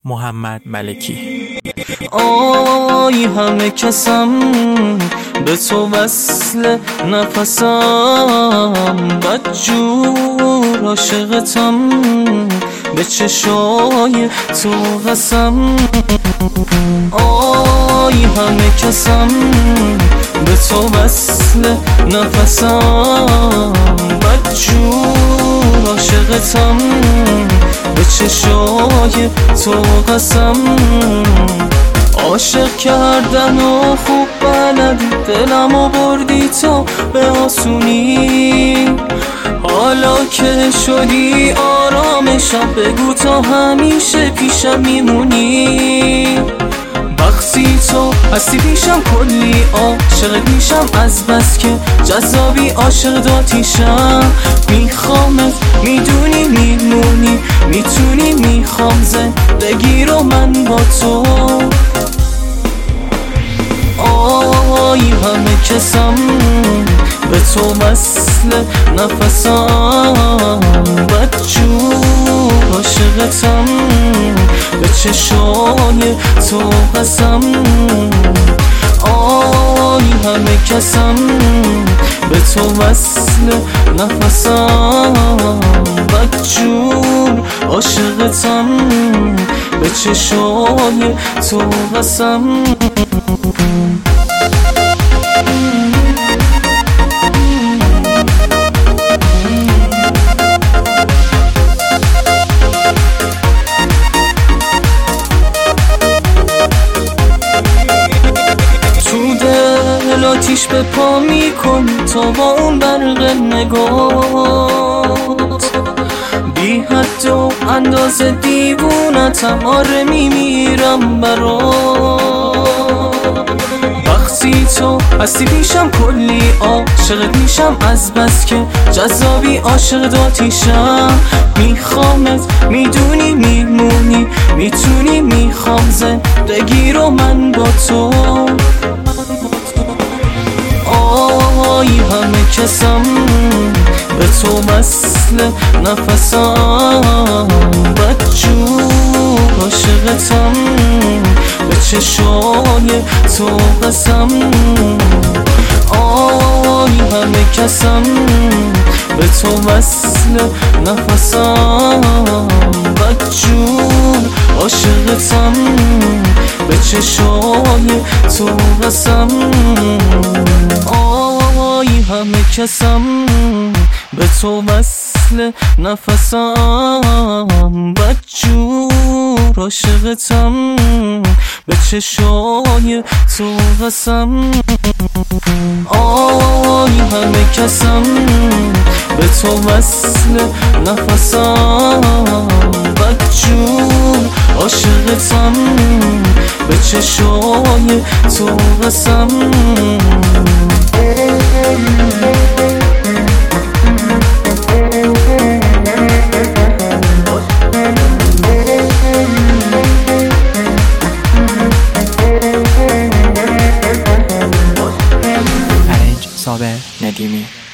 محمد ملکی. آی همه کسم به تو وصل نفسم، بدجور عاشقتم به چشای تو قسم. آی همه کسم به تو وصل نفسم، بدجور عاشقتم به چشای تو قسم. عاشق کردن و خوب بلدی، دلمو بردی تو به آسونی. حالا که شدی آرامشم، بگو تا همیشه پیشم میمونی. بخشی تو هستی پیشم، کلی عاشق میشم از بس که جذابی، عاشق داتیشم. میخوامت میدونی میمونی، میتونی میخوام زندگی رو من با تو. آی همه کسم به تو وصل نفسم، بدجور عاشقتم به چشای تو قسم. آی همه کسم به تو وصل نفسم، بدجور عاشقتم به چشای تو قسم. آتیش به پا میکن تا با اون برق نگات، بی حد و اندازه دیوونتم، آره میمیرم برات. وقتی تو هستی پیشم کلی عاشقت میشم از بس که جذابی، عاشق داتیشم. میخوامت میدونی میمونی، میتونی میخوام زندگی رو من با تو. آی همه کسم به تو وصل نفسم، بدجور عاشقتم به چشای تو قسم. آی همه کسم به تو وصل نفسم، بدجور عاشقتم به چشای تو قسم. آی همه کسم به تو وصل نفسم، بدجور عاشقتم به چشای تو قسم. آی همه کسم به تو وصل نفسم، بدجور عاشقتم به چشای تو قسم. ارنج صابر ندیمی.